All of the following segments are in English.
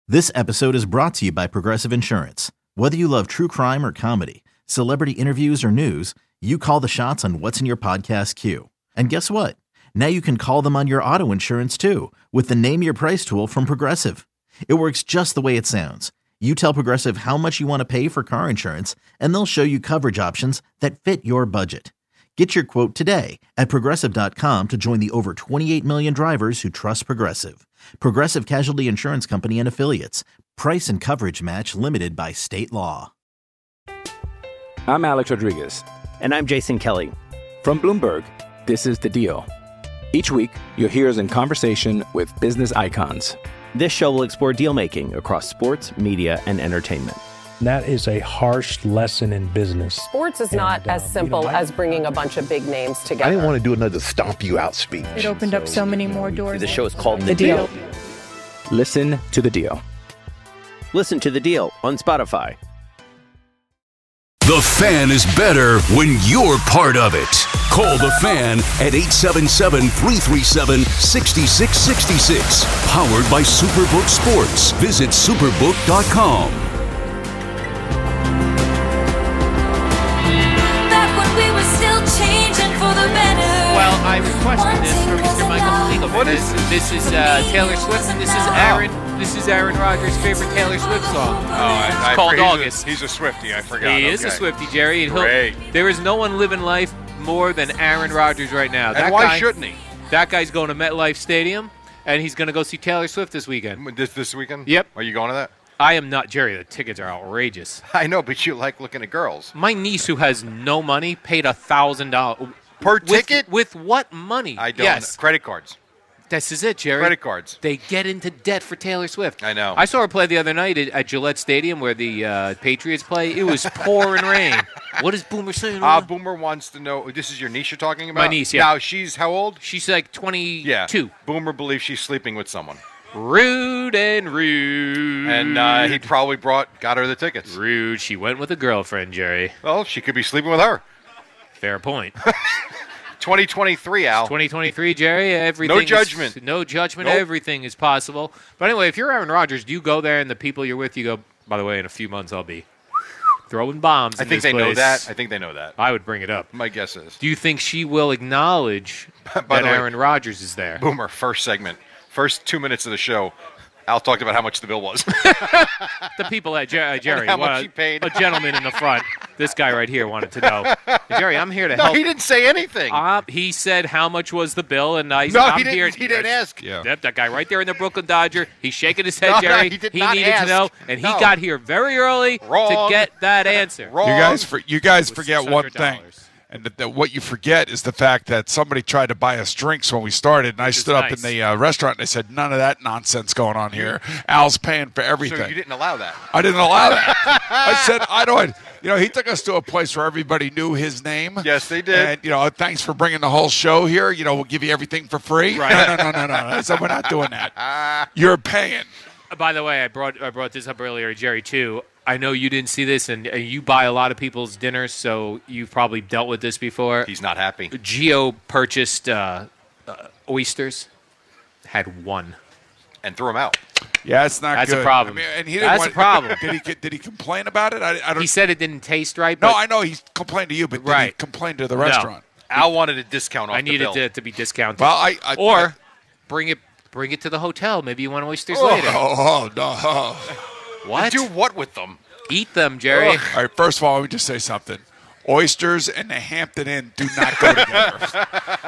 This episode is brought to you by Progressive Insurance. Whether you love true crime or comedy, celebrity interviews or news, you call the shots on what's in your podcast queue. And guess what? Now you can call them on your auto insurance too with the Name Your Price tool from Progressive. It works just the way it sounds. You tell Progressive how much you want to pay for car insurance, and they'll show you coverage options that fit your budget. Get your quote today at Progressive.com to join the over 28 million drivers who trust Progressive. Progressive Casualty Insurance Company and Affiliates. Price and coverage match limited by state law. I'm Alex Rodriguez. And I'm Jason Kelly. From Bloomberg, this is The Deal. Each week, you'll hear us in conversation with business icons. This show will explore deal-making across sports, media, and entertainment. That is a harsh lesson in business. Sports is not as simple as bringing a bunch of big names together. I didn't want to do another stomp you out speech. It opened up so many more doors. The show is called The Deal. Listen to The Deal. Listen to The Deal on Spotify. The Fan is better when you're part of it. Call The Fan at 877-337-6666. Powered by Superbook Sports. Visit superbook.com. Well, I requested this from Mr. Michael Fleegle. What is this? This is Taylor Swift, and this is Aaron. This is Aaron Rodgers' favorite Taylor Swift song. It's called August. He's a Swiftie. I forgot. He is a Swiftie, Jerry. And Great. there is no one living life more than Aaron Rodgers right now. And why shouldn't he? That guy's going to MetLife Stadium, and he's going to go see Taylor Swift this weekend. This weekend? Yep. Are you going to that? I am not, Jerry. The tickets are outrageous. I know, but you like looking at girls. My niece, who has no money, paid $1,000 per ticket. With what money? I don't. Yes. Credit cards. This is it, Jerry. Credit cards. They get into debt for Taylor Swift. I know. I saw her play the other night at Gillette Stadium where the Patriots play. It was pouring rain. What is Boomer saying? Boomer wants to know. This is your niece you're talking about? My niece, yeah. Now, she's how old? She's like 22. Yeah. Boomer believes she's sleeping with someone. Rude and rude. And he probably got her the tickets. Rude. She went with a girlfriend, Jerry. Well, she could be sleeping with her. Fair point. 2023, Al. 2023, Jerry. Everything. No judgment. No judgment. Nope. Everything is possible. But anyway, if you're Aaron Rodgers, do you go there and the people you're with, you go, by the way, in a few months I'll be throwing bombs I in think this they know place. that. I think they know that. I would bring it up. My guess is. Do you think she will acknowledge that the way, Aaron Rodgers is there? Boomer, first segment. First 2 minutes of the show, Al talked about how much the bill was. The people at Jerry. How much he paid. A gentleman in the front. This guy right here wanted to know. Jerry, I'm here to help. No, he didn't say anything. He said how much was the bill, and he didn't ask. Yeah. That guy right there in the Brooklyn Dodger. He's shaking his head, Jerry. He needed ask. to know, and he got here very early to get that answer. Wrong. You guys forget one thing. And what you forget is the fact that somebody tried to buy us drinks when we started, and I stood up in the restaurant and I said, none of that nonsense going on here. Al's paying for everything. So you didn't allow that? I didn't allow that. I said, I don't. He took us to a place where everybody knew his name. Yes, they did. And, thanks for bringing the whole show here. We'll give you everything for free. Right. No. I said, we're not doing that. You're paying. By the way, I brought this up earlier, Jerry, too. I know you didn't see this, and you buy a lot of people's dinners, so you've probably dealt with this before. He's not happy. Gio purchased oysters, had one. And threw them out. Yeah, it's not That's good. a problem. And he That's a problem. Did he complain about it? I don't. He said it didn't taste right. No, But I know he complained to you, but did he complain to the restaurant? Al wanted a discount off I the bill. needed to be discounted. Well, or bring it to the hotel. Maybe you want oysters later. Oh, no. What? Do what with them? Eat them, Jerry. All right, first of all, let me just say something. Oysters and the Hampton Inn do not go together.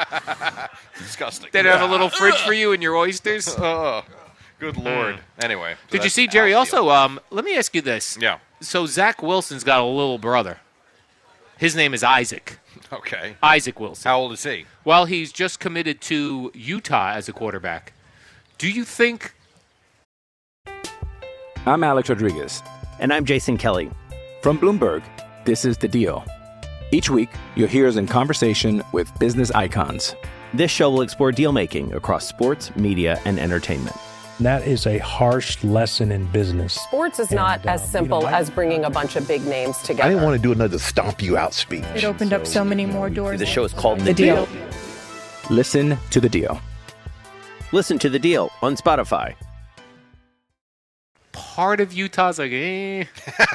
Disgusting. They don't have a little fridge for you and your oysters? Good Lord. Anyway. Did you see, Jerry, also, let me ask you this. Yeah. So Zach Wilson's got a little brother. His name is Isaac. Okay. Isaac Wilson. How old is he? Well, he's just committed to Utah as a quarterback. Do you think... I'm Alex Rodriguez. And I'm Jason Kelly. From Bloomberg, this is The Deal. Each week, you'll hear us in conversation with business icons. This show will explore deal-making across sports, media, and entertainment. That is a harsh lesson in business. Sports is not as simple as bringing a bunch of big names together. I didn't want to do another stomp you out speech. It opened up so many more doors. The show is called The Deal. Listen to The Deal. Listen to The Deal on Spotify. part of Utah's like, Maybe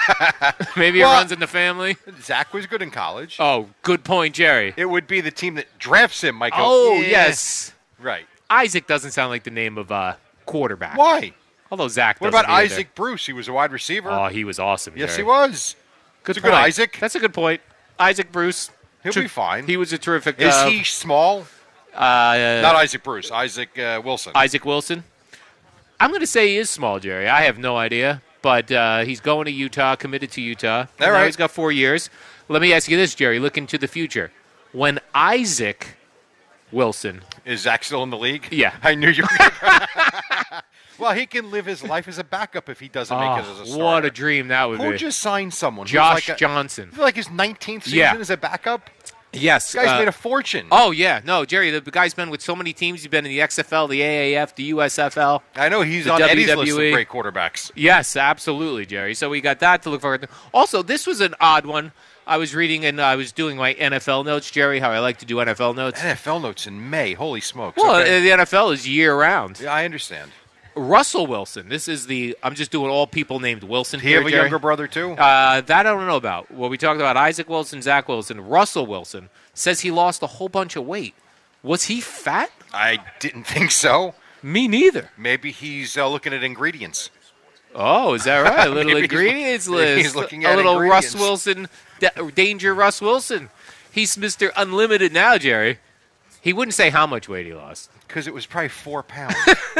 it runs in the family. Zach was good in college. Oh, good point, Jerry. It would be the team that drafts him, Michael. Oh, yes. Right. Isaac doesn't sound like the name of a quarterback. Why? Although Zach What doesn't about either. Isaac Bruce? He was a wide receiver. Oh, he was awesome, Yes, Jerry. he was. Good It's a good Isaac. That's a good point. Isaac Bruce. He'll be fine. He was a terrific. Is he small? Not Isaac Bruce. Isaac Wilson. Isaac Wilson. I'm going to say he is small, Jerry. I have no idea. But he's going to Utah, committed to Utah. All right. Now he's got 4 years. Let me ask you this, Jerry. Look into the future. When Isaac Wilson. Is Zach still in the league? Yeah. I knew you were. Well, he can live his life as a backup if he doesn't make it as a starter. What a dream that would be. Who just signed someone? Josh Johnson. Like his 19th season as a backup? Yes. This guy's made a fortune. Oh, yeah. No, Jerry, the guy's been with so many teams. He's been in the XFL, the AAF, the USFL. I know. He's the on WWE. Eddie's list of great quarterbacks. Yes, absolutely, Jerry. So we got that to look forward to. Also, this was an odd one. I was reading and I was doing my NFL notes, Jerry, how I like to do NFL notes. NFL notes in May. Holy smokes. Well, okay. The NFL is year-round. Yeah, I understand. Russell Wilson. This is I'm just doing all people named Wilson. He have a younger brother, too? That I don't know about. Well, we talked about Isaac Wilson, Zach Wilson. Russell Wilson says he lost a whole bunch of weight. Was he fat? I didn't think so. Me neither. Maybe he's looking at ingredients. Oh, is that right? A little ingredients list. He's looking at a little ingredients. Russ Wilson, Danger Russ Wilson. He's Mr. Unlimited now, Jerry. He wouldn't say how much weight he lost. Because it was probably 4 pounds.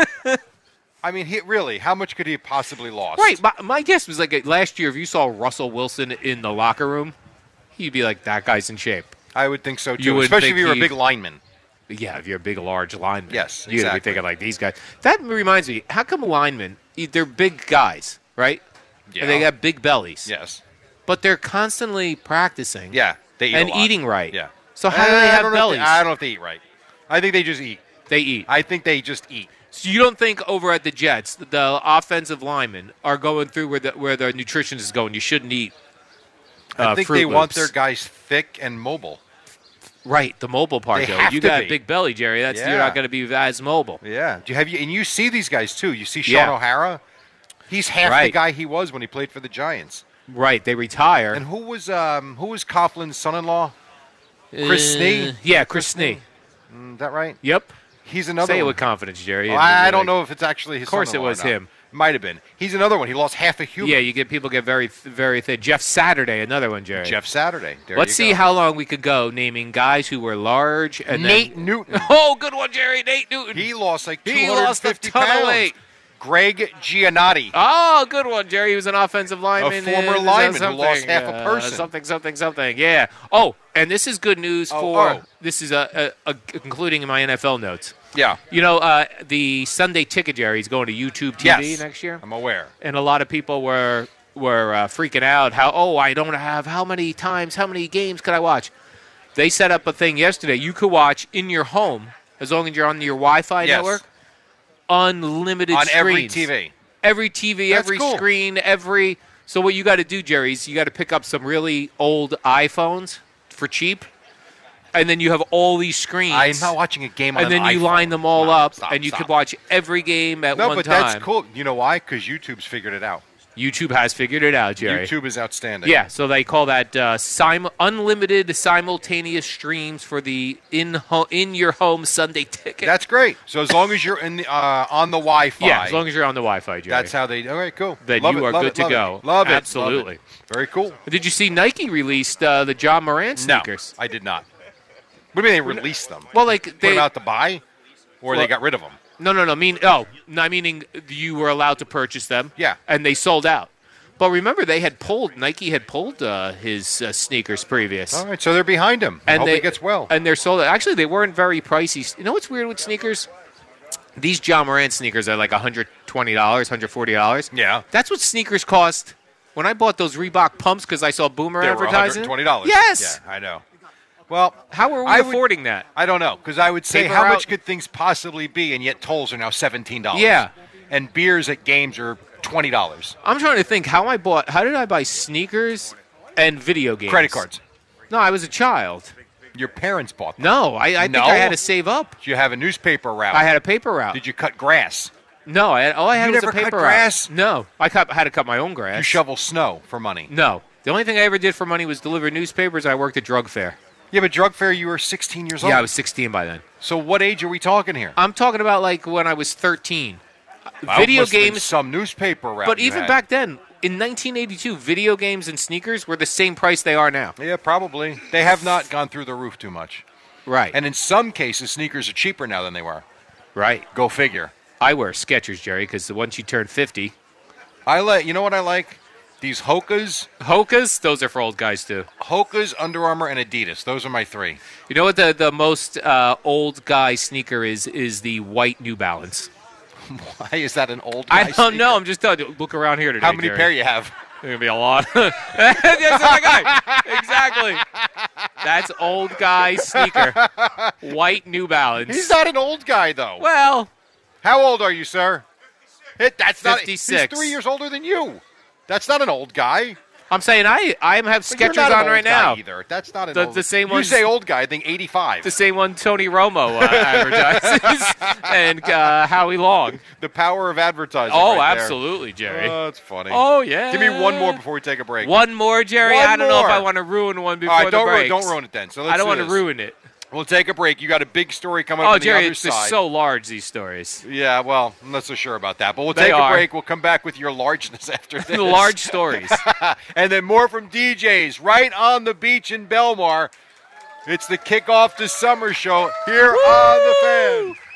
I mean, really, how much could he have possibly lost? Right. My guess was like last year, if you saw Russell Wilson in the locker room, he'd be like, that guy's in shape. I would think so, too, especially if you were a big lineman. Yeah, if you're a big, large lineman. Yes, You'd be thinking like these guys. That reminds me, how come linemen, they're big guys, right? Yeah. And they got big bellies. Yes. But they're constantly practicing. Yeah, they eat and a lot. eating right. Yeah. So how do they have bellies? I don't know if they eat right. I think they just eat. They eat. I think they just eat. So you don't think over at the Jets, the offensive linemen are going through where the nutrition is going? You shouldn't eat I think Fruit they want Loops. their guys thick and mobile. Right, the mobile part, They though. have You to got be. a big belly, Jerry. You're Yeah. not going to be as mobile. Yeah. And you see these guys, too. You see Sean Yeah. O'Hara. He's half the Right. guy he was when he played for the Giants. Right, they retire. And who was Coughlin's son-in-law? Chris Snee? Yeah, Chris Snee. Is that right? Yep. He's another Say it one. with confidence, Jerry. Well, I don't know if it's actually his Of course it son-in-law was or not. him. Might have been. He's another one. He lost half a human. Yeah, people get very, very thin. Jeff Saturday, another one, Jerry. Jeff Saturday. There Let's you see go. how long we could go naming guys who were large. And Nate then, Newton. Oh, good one, Jerry. Nate Newton. He lost like He lost a 250 ton of pounds. weight. Greg Giannotti. Oh, good one, Jerry. He was an offensive lineman. former in, lineman who something, lost half a person. Something. Yeah. Oh, and this is good news for. oh. This is including in my NFL notes. Yeah. You know, the Sunday Ticket, Jerry, is going to YouTube TV Yes. next year. I'm aware. And a lot of people were freaking out. I don't have how many games could I watch? They set up a thing yesterday. You could watch in your home as long as you're on your Wi-Fi Yes. network. Unlimited On screens. every TV. Every TV, That's every cool. screen, every. So what you got to do, Jerry, is you got to pick up some really old iPhones for cheap, and then you have all these screens. I'm not watching a game on and then an you iPhone. line them all No, up, stop, and you stop. could watch every game at No, one but time. that's cool. You know why? Because YouTube's figured it out. YouTube has figured it out, Jerry. YouTube is outstanding. Yeah, so they call that unlimited simultaneous streams for the in your home Sunday Ticket. That's great. So as long as you're in the, on the Wi-Fi. Yeah, as long as you're on the Wi-Fi, Jerry. That's how they. All right, cool. Then Love you it, are love good it, to love go. It. Love it. Absolutely. Love it. Very cool. Did you see Nike released the John Morant sneakers? No, I did not. What do you mean they released them? Well, like Put they them out to buy, or they got rid of them? No. Meaning you were allowed to purchase them. Yeah. And they sold out. But remember, Nike had pulled his sneakers previous. All right, so they're behind him. I hope he gets well. And they're sold out. Actually, they weren't very pricey. You know what's weird with sneakers? These John Morant sneakers are like $120, $140. Yeah. That's what sneakers cost. When I bought those Reebok pumps because I saw Boomer They advertising. were $120. Yes. Yeah, I know. Well, how are we affording that? I don't know, because I would say Paper how out? much could things possibly be, and yet tolls are now $17. Yeah. And beers at games are $20. I'm trying to think how did I buy sneakers and video games? Credit cards. No, I was a child. Your parents bought them. No, I think I had to save up. Did you have a newspaper route? I had a paper route. Did you cut grass? No, all I had You was a never cut paper grass? route. No, I had to cut my own grass. You shovel snow for money. No. The only thing I ever did for money was deliver newspapers. I worked at drug fair. Yeah, but drug fair, you were 16 years old. Yeah, I was 16 by then. So what age are we talking here? I'm talking about like when I was 13. Well, Video must have been games, some newspaper route. but you even had. back then, in 1982, video games and sneakers were the same price they are now. Yeah, probably. They have not gone through the roof too much. Right. And in some cases, sneakers are cheaper now than they were. Right. Go figure. I wear Skechers, Jerry, because once you turn 50. You know what I like? These Hokas. Hokas? Those are for old guys, too. Hokas, Under Armour, and Adidas. Those are my three. You know what the most old guy sneaker is the white New Balance. Why is that an old guy I don't sneaker? know. I'm just telling you. Look around here today, How many Jerry. pair you have? There's going to be a lot. That's my guy. Exactly. That's old guy sneaker. White New Balance. He's not an old guy, though. Well. How old are you, sir? That's 56. Not, he's 3 years older than you. That's not an old guy. I'm saying I have But you're Skechers not an on old right guy now. Either. That's not an The- old the same You ones- say old guy, I think 85. The same one Tony Romo advertises and Howie Long. The power of advertising. Oh, right there. absolutely, Jerry. Oh, that's funny. Oh, yeah. Give me one more before we take a break. One more, Jerry? One I don't know if more. I want to ruin one before All right, the break. don't ruin it then. So let's I don't do want to this. ruin it. We'll take a break. You got a big story coming up Oh, on the Jerry, other they're side. so large, these stories. Yeah, well, I'm not so sure about that. But we'll They take a are. break. We'll come back with your largeness after this. The large stories. And then more from DJs right on the beach in Belmar. It's the Kickoff to Summer show here on The Fan.